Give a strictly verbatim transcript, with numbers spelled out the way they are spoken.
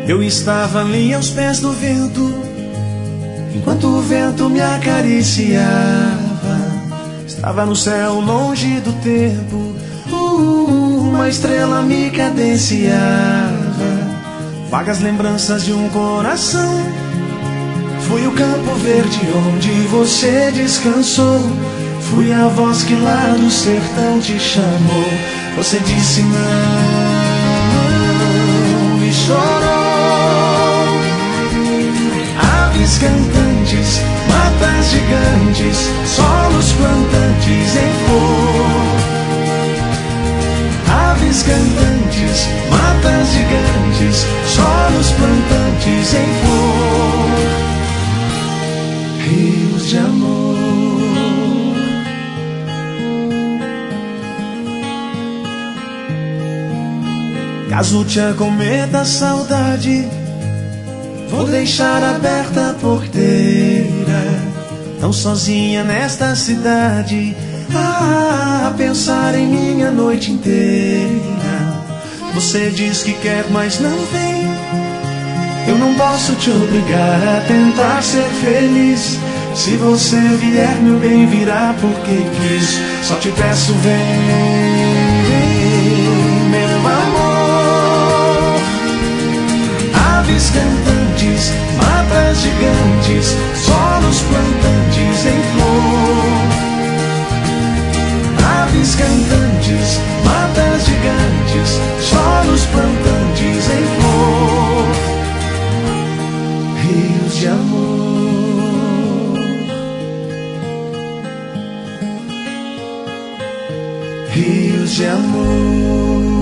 Eu estava ali aos pés do vento, enquanto o vento me acariciava. Estava no céu longe do tempo, uh, uma estrela me cadenciava. Vagas lembranças de um coração. Fui o campo verde onde você descansou. Fui a voz que lá do sertão te chamou. Você disse não e chorou. Aves cantantes, matas gigantes, solos plantantes em flor. Aves cantantes, matas gigantes, solos plantantes em flor. Rios de amor. Caso te acometa a saudade, vou deixar aberta a porteira. Tão sozinha nesta cidade, ah, a pensar em mim a noite inteira. Você diz que quer, mas não vem. Eu não posso te obrigar a tentar ser feliz. Se você vier, meu bem, virá porque quis. Só te peço, vem, meu amor. Aves cantantes, matas gigantes, solos plantantes em flor. Aves cantantes, matas gigantes, solos plantantes em flor. Rios de amor. Rios de amor.